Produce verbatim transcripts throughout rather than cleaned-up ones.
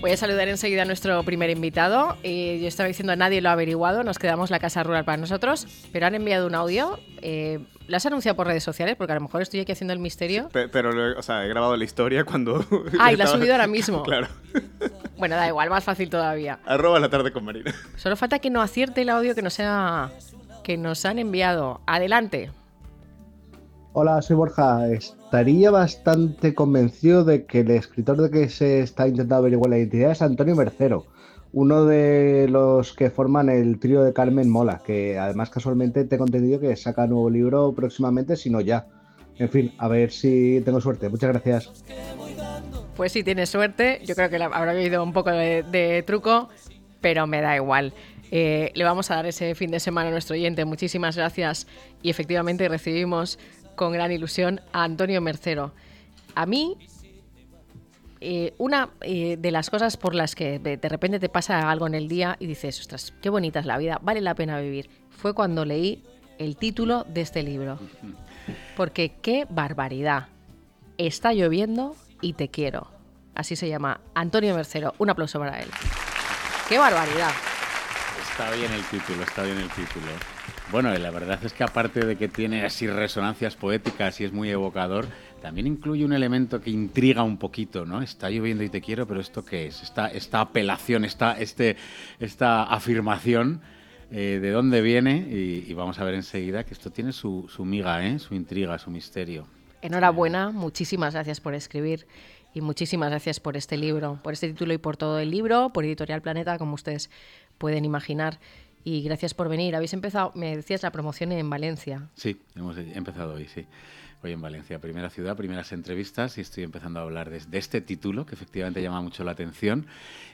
Voy a saludar enseguida a nuestro primer invitado. Eh, yo estaba diciendo, nadie lo ha averiguado, nos quedamos la casa rural para nosotros, pero han enviado un audio. Eh, ¿Lo has anunciado por redes sociales? Porque a lo mejor estoy aquí haciendo el misterio. Sí, pero, o sea, he grabado la historia cuando... Ah, y la has subido ahora mismo. Claro. Bueno, da igual, más fácil todavía. Arroba la tarde con Marina. Solo falta que no acierte el audio que nos, ha, que nos han enviado. Adelante. Hola, soy Borja. Estaría bastante convencido de que el escritor de que se está intentando averiguar la identidad es Antonio Mercero, uno de los que forman el trío de Carmen Mola, que además casualmente tengo entendido que saca nuevo libro próximamente, si no ya. En fin, a ver si tengo suerte. Muchas gracias. Pues si tienes suerte, yo creo que habrá habido un poco de, de truco, pero me da igual. Eh, le vamos a dar ese fin de semana a nuestro oyente. Muchísimas gracias. Y efectivamente recibimos con gran ilusión a Antonio Mercero. A mí, eh, una eh, de las cosas por las que de repente te pasa algo en el día y dices, ostras, qué bonita es la vida, vale la pena vivir, fue cuando leí el título de este libro. Porque qué barbaridad. Está lloviendo y te quiero. Así se llama Antonio Mercero. Un aplauso para él. ¡Qué barbaridad! Está bien el título, está bien el título. Bueno, la verdad es que aparte de que tiene así resonancias poéticas y es muy evocador, también incluye un elemento que intriga un poquito, ¿no? Está lloviendo y te quiero, pero ¿esto qué es? Esta, esta apelación, esta, este, esta afirmación, eh, ¿de dónde viene? Y, y vamos a ver enseguida que esto tiene su, su miga, ¿eh? Su intriga, su misterio. Enhorabuena, muchísimas gracias por escribir y muchísimas gracias por este libro, por este título y por todo el libro, por Editorial Planeta, como ustedes pueden imaginar. Y gracias por venir. Habéis empezado, me decías, la promoción en Valencia. Sí, hemos empezado hoy, sí. Hoy en Valencia, primera ciudad, primeras entrevistas, y estoy empezando a hablar de, de este título, que efectivamente llama mucho la atención.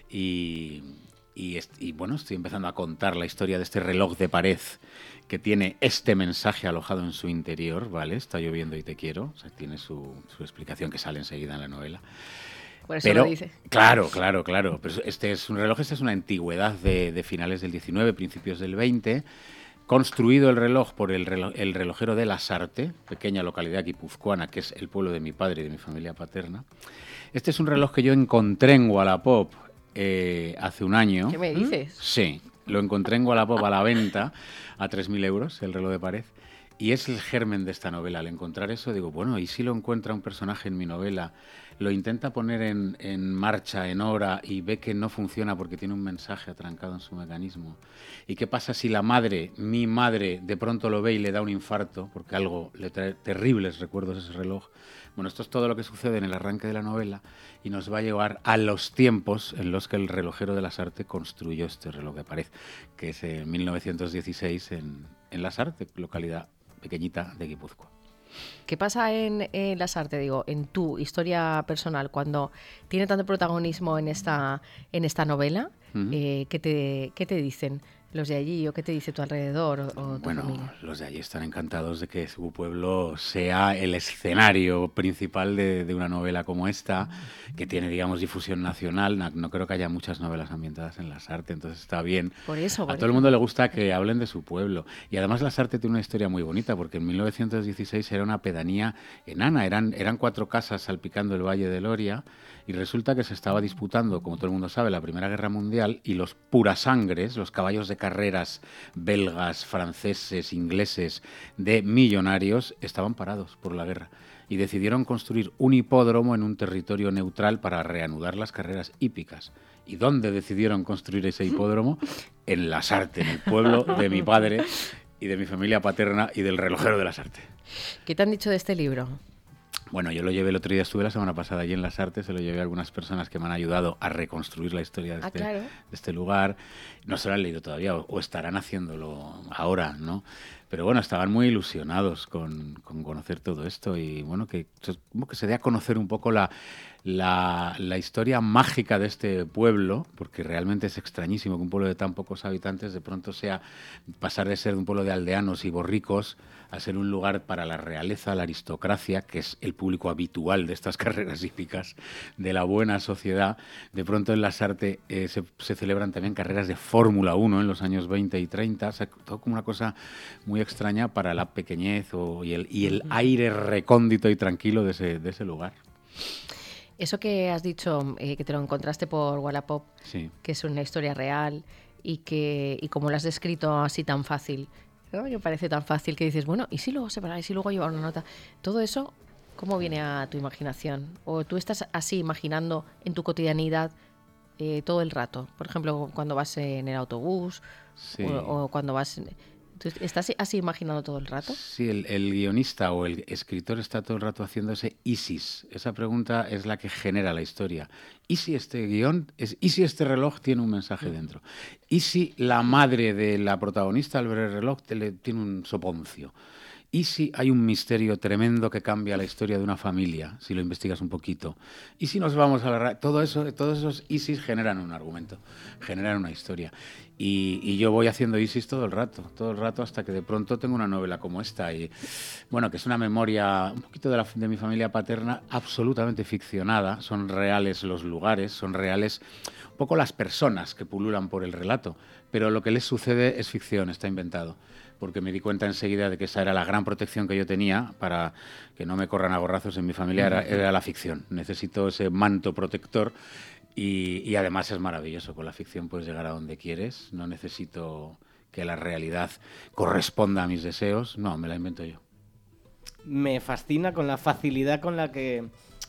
Y, y, y bueno, estoy empezando a contar la historia de este reloj de pared que tiene este mensaje alojado en su interior, ¿vale? Está lloviendo y te quiero. O sea, tiene su, su explicación que sale enseguida en la novela. Por eso Pero, lo dice. Claro, claro, claro. Pero este es un reloj, este es una antigüedad de, de finales del diecinueve, principios del veinte. Construido el reloj por el, reloj, el relojero de Lasarte, pequeña localidad guipuzcoana, que es el pueblo de mi padre y de mi familia paterna. Este es un reloj que yo encontré en Wallapop eh, hace un año. ¿Qué me dices? Sí, lo encontré en Wallapop a la venta a tres mil euros, el reloj de pared. Y es el germen de esta novela. Al encontrar eso digo, bueno, ¿y si lo encuentra un personaje en mi novela? Lo intenta poner en, en marcha, en hora, y ve que no funciona porque tiene un mensaje atrancado en su mecanismo. ¿Y qué pasa si la madre, mi madre, de pronto lo ve y le da un infarto? Porque algo le trae terribles recuerdos ese reloj. Bueno, esto es todo lo que sucede en el arranque de la novela y nos va a llevar a los tiempos en los que el relojero de Lasarte construyó este reloj de pared, que es en mil novecientos dieciséis en, en Lasarte, localidad pequeñita de Guipúzcoa. ¿Qué pasa en, en Lasarte, digo, en tu historia personal, cuando tiene tanto protagonismo en esta, en esta novela? Uh-huh. eh, ¿qué, te, ¿Qué te dicen los de allí o qué te dice tu alrededor o, o tu bueno, familia? Los de allí están encantados de que su pueblo sea el escenario principal de, de una novela como esta, que tiene, digamos, difusión nacional. No, no creo que haya muchas novelas ambientadas en Lasarte, entonces está bien. Por eso, por A todo el mundo le gusta que hablen de su pueblo. Y además Lasarte tiene una historia muy bonita, porque en mil novecientos dieciséis era una pedanía enana, eran, eran cuatro casas salpicando el Valle del Oria, y resulta que se estaba disputando, como todo el mundo sabe, la Primera Guerra Mundial, y los purasangres, los caballos de carreras belgas, franceses, ingleses, de millonarios, estaban parados por la guerra y decidieron construir un hipódromo en un territorio neutral para reanudar las carreras hípicas. ¿Y dónde decidieron construir ese hipódromo? En Lasarte, en el pueblo de mi padre y de mi familia paterna y del relojero de Lasarte. ¿Qué te han dicho de este libro? Bueno, yo lo llevé el otro día, estuve la semana pasada allí en Lasarte, se lo llevé a algunas personas que me han ayudado a reconstruir la historia de, ah, este, claro. de este lugar. No se lo han leído todavía, o, o estarán haciéndolo ahora, ¿no? Pero bueno, estaban muy ilusionados con, con conocer todo esto y bueno, que, como que se dé a conocer un poco la, la, la historia mágica de este pueblo, porque realmente es extrañísimo que un pueblo de tan pocos habitantes de pronto sea pasar de ser un pueblo de aldeanos y borricos a ser un lugar para la realeza, la aristocracia, que es el público habitual de estas carreras hípicas, de la buena sociedad. De pronto en Lasarte eh, se, se celebran también carreras de Fórmula uno en los años veinte y treinta, o sea, todo como una cosa muy extraña para la pequeñez o, y, el, y el aire recóndito y tranquilo de ese, de ese lugar. Eso que has dicho, eh, que te lo encontraste por Wallapop, Sí. que es una historia real y que y como lo has descrito así tan fácil, ¿no? Me parece tan fácil que dices, bueno, ¿y si luego separáis, y si luego llevar una nota? Todo eso, ¿cómo viene a tu imaginación? ¿O tú estás así imaginando en tu cotidianidad eh, todo el rato? Por ejemplo, cuando vas en el autobús Sí. o, o cuando vas... en- ¿Tú estás así imaginando todo el rato? Sí, el, el guionista o el escritor está todo el rato haciendo ese ¿y si? Esa pregunta es la que genera la historia. ¿Y si este guión, es, y si este reloj tiene un mensaje dentro? ¿Y si la madre de la protagonista al ver el reloj te le, tiene un soponcio? ¿Y si hay un misterio tremendo que cambia la historia de una familia, si lo investigas un poquito? ¿Y si nos vamos a la... ra- Todo eso, todos esos ISIS generan un argumento, generan una historia. Y, y yo voy haciendo ISIS todo el rato, todo el rato hasta que de pronto tengo una novela como esta. Y bueno, que es una memoria un poquito de, la, de mi familia paterna absolutamente ficcionada. Son reales los lugares, son reales un poco las personas que pululan por el relato. Pero lo que les sucede es ficción, está inventado. Porque me di cuenta enseguida de que esa era la gran protección que yo tenía para que no me corran a gorrazos en mi familia, era, era la ficción. Necesito ese manto protector y, y además es maravilloso. Con la ficción puedes llegar a donde quieres, no necesito que la realidad corresponda a mis deseos, no, me la invento yo. Me fascina con la facilidad con la que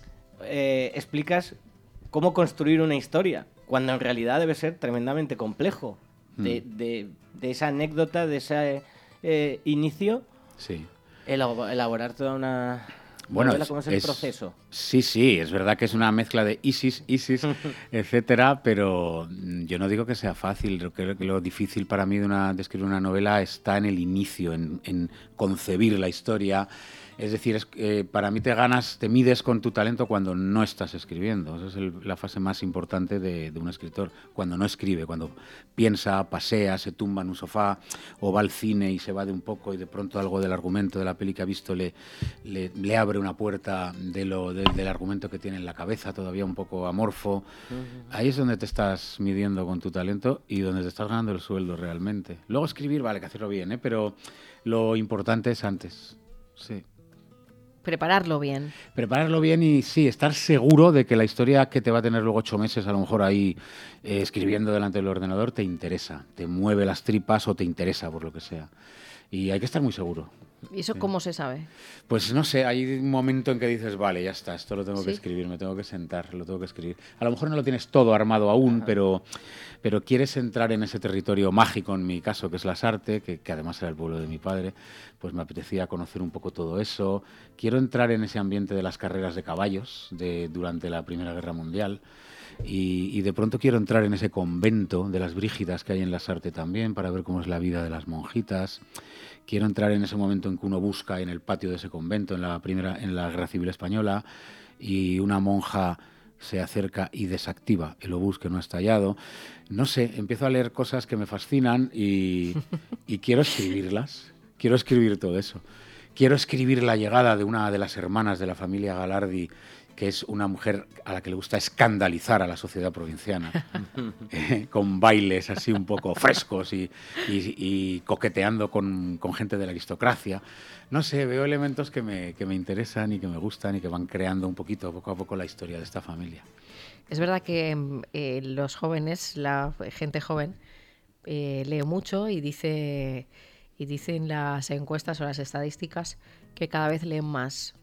eh, explicas cómo construir una historia, cuando en realidad debe ser tremendamente complejo. De, Mm. de, de esa anécdota, de ese eh, inicio, Sí. elabo- elaborar toda una Bueno, novela, es- ¿cómo es el es- proceso? Sí, sí, es verdad que es una mezcla de ISIS, ISIS, etcétera, pero mm, yo no digo que sea fácil. Lo, que, lo difícil para mí de, una, de escribir una novela está en el inicio, en, en concebir la historia. Es decir, es, eh, para mí te ganas, te mides con tu talento cuando no estás escribiendo. Esa es el- la fase más importante de, de un escritor, cuando no escribe, cuando piensa, pasea, se tumba en un sofá o va al cine y se va de un poco y de pronto algo del argumento de la peli que ha visto le, le, le abre una puerta de lo, de- del argumento que tiene en la cabeza, todavía un poco amorfo. Ahí es donde te estás midiendo con tu talento y donde te estás ganando el sueldo realmente. Luego escribir, vale, que hacerlo bien, ¿eh? Pero lo importante es antes. Sí. Prepararlo bien. Prepararlo bien y sí, estar seguro de que la historia que te va a tener luego ocho meses a lo mejor ahí eh, escribiendo delante del ordenador te interesa, te mueve las tripas o te interesa por lo que sea. Y hay que estar muy seguro. ¿Y eso cómo se sabe? Pues no sé, hay un momento en que dices, vale, ya está, esto lo tengo ¿Sí? que escribir, me tengo que sentar, lo tengo que escribir. A lo mejor no lo tienes todo armado aún, pero, pero quieres entrar en ese territorio mágico, en mi caso, que es Lasarte, que, que además era el pueblo de mi padre, pues me apetecía conocer un poco todo eso. Quiero entrar en ese ambiente de las carreras de caballos de, durante la Primera Guerra Mundial. Y, y de pronto quiero entrar en ese convento de las Brígidas que hay en Lasarte también, para ver cómo es la vida de las monjitas. Quiero entrar en ese momento en que uno busca en el patio de ese convento, en la primera, en la Guerra Civil Española, y una monja se acerca y desactiva el obús que no ha estallado. No sé, empiezo a leer cosas que me fascinan y, y quiero escribirlas. Quiero escribir todo eso. Quiero escribir la llegada de una de las hermanas de la familia Galardi, que es una mujer a la que le gusta escandalizar a la sociedad provinciana, eh, con bailes así un poco frescos y, y- y coqueteando con, con gente de la aristocracia. No sé, veo elementos que me, que me interesan y que me gustan y que van creando un poquito, poco a poco, la historia de esta familia. Es verdad que mm, eh, los jóvenes, la gente joven, eh, lee mucho y dice y dicen las encuestas o las estadísticas que cada vez leen más.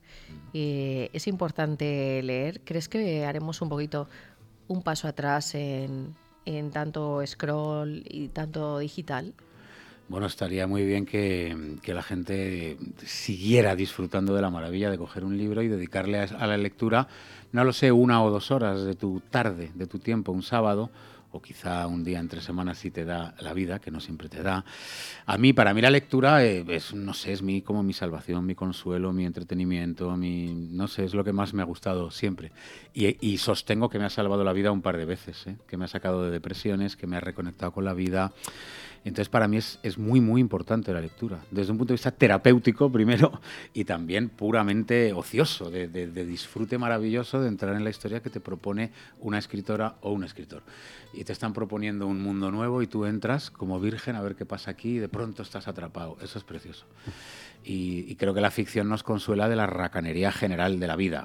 Eh, es importante leer. ¿Crees que haremos un poquito un paso atrás en, en tanto scroll y tanto digital? Bueno, estaría muy bien que, que la gente siguiera disfrutando de la maravilla de coger un libro y dedicarle a, a la lectura, no lo sé, una o dos horas de tu tarde, de tu tiempo, un sábado, o quizá un día entre semanas si te da la vida, que no siempre te da. A mí, para mí la lectura eh, es, no sé, es mi, como mi salvación, mi consuelo, mi entretenimiento, mi, no sé, es lo que más me ha gustado siempre. Y, y sostengo que me ha salvado la vida un par de veces, ¿eh? Que me ha sacado de depresiones, que me ha reconectado con la vida. Entonces, para mí es, es muy, muy importante la lectura, desde un punto de vista terapéutico primero y también puramente ocioso, de, de, de disfrute maravilloso de entrar en la historia que te propone una escritora o un escritor. Y te están proponiendo un mundo nuevo y tú entras como virgen a ver qué pasa aquí y de pronto estás atrapado. Eso es precioso. Y, y creo que la ficción nos consuela de la racanería general de la vida.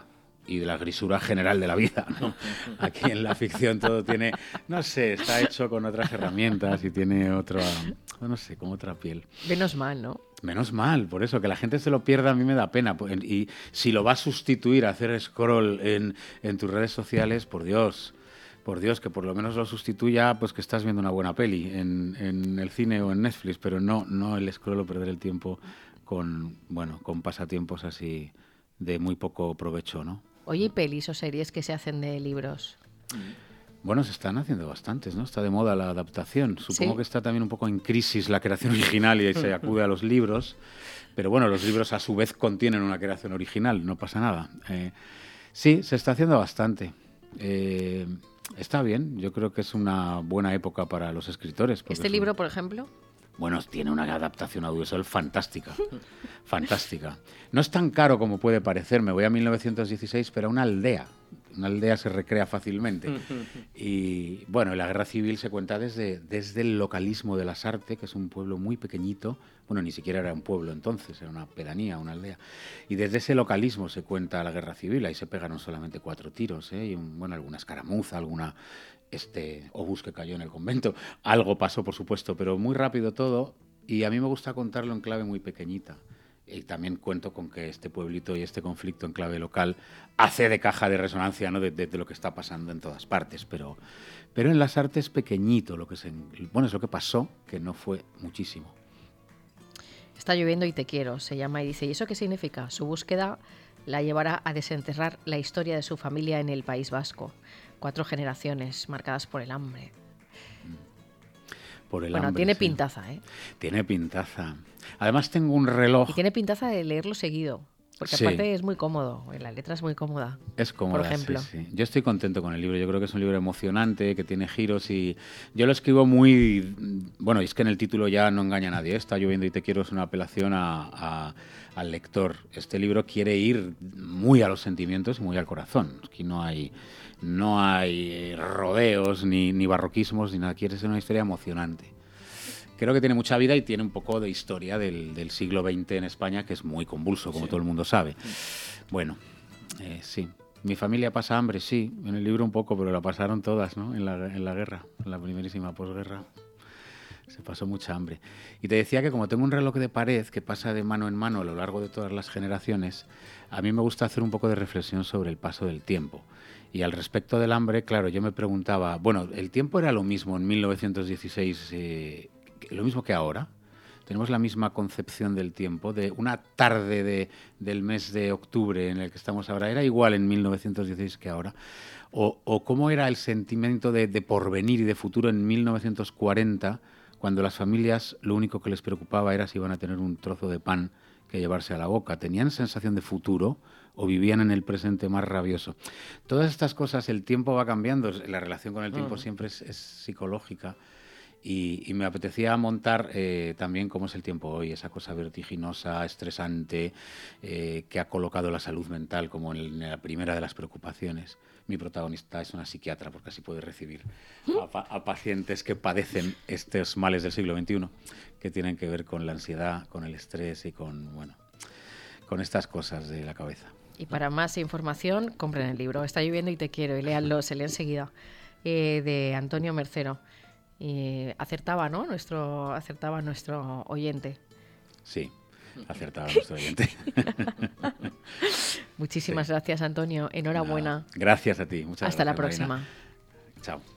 y de la grisura general de la vida, ¿no? Aquí en la ficción todo tiene, no sé, está hecho con otras herramientas y tiene otra, no sé, como otra piel. Menos mal, ¿no? Menos mal, por eso, que la gente se lo pierda a mí me da pena. Y si lo va a sustituir a hacer scroll en, en tus redes sociales, por Dios, por Dios, que por lo menos lo sustituya, pues que estás viendo una buena peli en, en el cine o en Netflix, pero no, no el scroll o perder el tiempo con, bueno, con pasatiempos así de muy poco provecho, ¿no? Oye, ¿y pelis o series que se hacen de libros? Bueno, se están haciendo bastantes, ¿no? Está de moda la adaptación. Supongo ¿Sí? que está también un poco en crisis la creación original y se acude a los libros. Pero bueno, los libros a su vez contienen una creación original, no pasa nada. Eh, sí, se está haciendo bastante. Eh, está bien, yo creo que es una buena época para los escritores. ¿Este libro, un... por ejemplo? Bueno, tiene una adaptación audiovisual fantástica, fantástica. No es tan caro como puede parecer, me voy a mil novecientos dieciséis, pero a una aldea. Una aldea se recrea fácilmente. Y bueno, la guerra civil se cuenta desde, desde el localismo de Lasarte, que es un pueblo muy pequeñito. Bueno, ni siquiera era un pueblo entonces, era una pedanía, una aldea. Y desde ese localismo se cuenta la guerra civil. Ahí se pegaron solamente cuatro tiros, ¿eh? Y un, bueno, alguna escaramuza, alguna... este obús que cayó en el convento. Algo pasó, por supuesto, pero muy rápido todo, y a mí me gusta contarlo en clave muy pequeñita. Y también cuento con que este pueblito y este conflicto en clave local hace de caja de resonancia, ¿no? de, de, de lo que está pasando en todas partes, pero, pero en Lasarte es pequeñito lo que se, bueno, es lo que pasó, que no fue muchísimo. Está lloviendo y te quiero, se llama y dice, ¿y eso qué significa? Su búsqueda la llevará a desenterrar la historia de su familia en el País Vasco. Cuatro generaciones marcadas por el hambre. Por el bueno, hambre, tiene sí. pintaza, ¿eh? Tiene pintaza. Además tengo un reloj... Y tiene pintaza de leerlo seguido, porque sí. aparte es muy cómodo, la letra es muy cómoda. Es cómoda, por ejemplo. Sí, sí. Yo estoy contento con el libro, yo creo que es un libro emocionante, que tiene giros y yo lo escribo muy... Bueno, y es que en el título ya no engaña a nadie, Está lloviendo y te quiero es una apelación a, a, al lector. Este libro quiere ir muy a los sentimientos y muy al corazón. Aquí no hay... No hay rodeos, ni, ni barroquismos, ni nada. Quiere ser una historia emocionante. Creo que tiene mucha vida y tiene un poco de historia del, del siglo veinte en España, que es muy convulso, como sí. todo el mundo sabe. Bueno, eh, sí. ¿Mi familia pasa hambre? Sí. En el libro un poco, pero la pasaron todas, ¿no? En la, en la guerra, en la primerísima posguerra. Se pasó mucha hambre. Y te decía que como tengo un reloj de pared que pasa de mano en mano a lo largo de todas las generaciones, a mí me gusta hacer un poco de reflexión sobre el paso del tiempo. Y al respecto del hambre, claro, yo me preguntaba, bueno, ¿el tiempo era lo mismo en mil novecientos dieciséis, eh, lo mismo que ahora? ¿Tenemos la misma concepción del tiempo? De una tarde de, del mes de octubre en el que estamos ahora, ¿era igual en mil novecientos dieciséis que ahora? ¿O, o cómo era el sentimiento de, de porvenir y de futuro en mil novecientos cuarenta, cuando las familias lo único que les preocupaba era si iban a tener un trozo de pan que llevarse a la boca? ¿Tenían sensación de futuro o vivían en el presente más rabioso? Todas estas cosas, el tiempo va cambiando, la relación con el tiempo uh-huh. siempre es, es psicológica y, y me apetecía montar eh, también cómo es el tiempo hoy, esa cosa vertiginosa, estresante, eh, que ha colocado la salud mental como en, en la primera de las preocupaciones. Mi protagonista es una psiquiatra porque así puede recibir a, pa- a pacientes que padecen estos males del siglo veintiuno que tienen que ver con la ansiedad, con el estrés y con, bueno, con estas cosas de la cabeza. Y para más información, compren el libro Está lloviendo y te quiero y léanlo, se lee enseguida, eh, de Antonio Mercero. Y acertaba, ¿no? Nuestro, acertaba nuestro oyente. Sí, acertaba nuestro oyente. Muchísimas sí. gracias, Antonio. Enhorabuena. No, gracias a ti. Muchas Hasta gracias, la próxima. Marina. Chao.